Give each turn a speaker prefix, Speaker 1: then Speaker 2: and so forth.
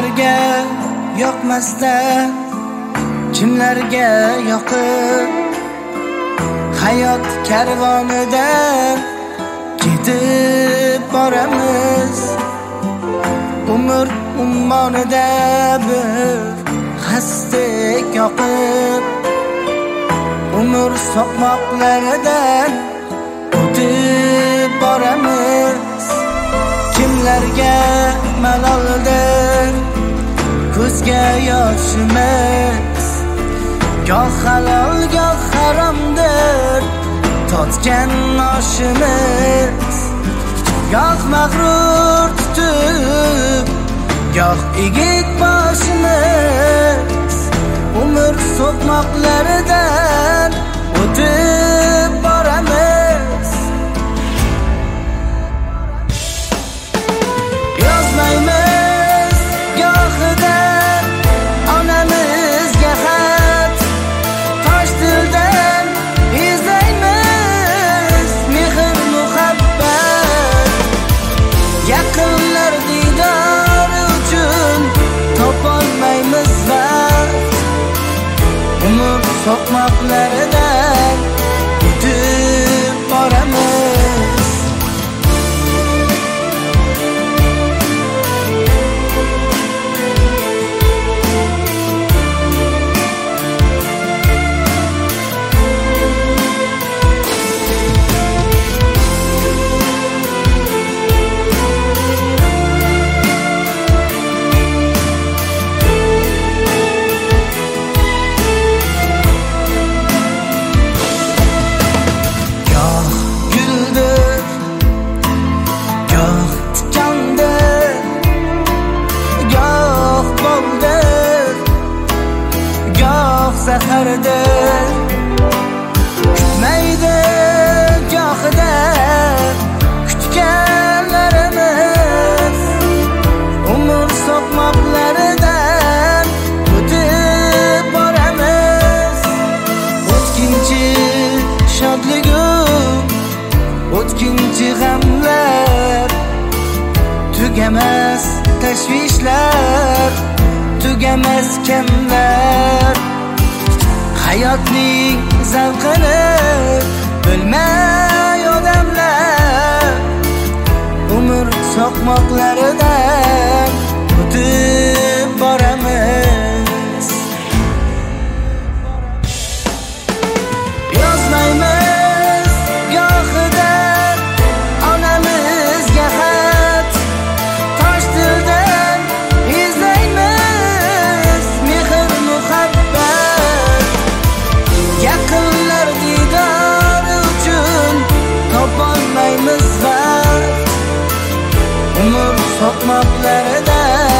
Speaker 1: Kimlarga yoqmasdan, kimlarga yoqib, hayot karvonida ketib boramiz. Umr ummonida bir hasdek yoqib, umr soqmoqlaridan o'tib boramiz. Kimlarga maloldir ko'zga yoshimiz, goh halol goh haromdir totgan oshimiz. Goh mag'rur tutib, goh egik boshimiz, umr so'qmoqlaridan o'tib boramiz. Yozmaymiz gohida onamizga xat, tosh tildan izlaymiz mehr muhabbat. Yaqinlar diydori uchun topolmaymiz vaqt, umr so'qmoqlaridan o'tib boramiz. Sahardir kutmaydi gohida kutganlarimiz, umr so'qmoqlaridan o'tib boramiz. O'tkinchi shodligu o'tkinchi g'amlar, tugamas tashvishlar, tugamas kamlar. Hayotning zavqini bilmay odamlar, umr so'qmoqlaridan o'tib boramiz. Yozmaymiz gohida onamizga xat, tosh tildan izlaymiz mehr muhabbat. Yaqinlar diydori uchun topolmaymiz vaqt, umr so'qmoqlaridan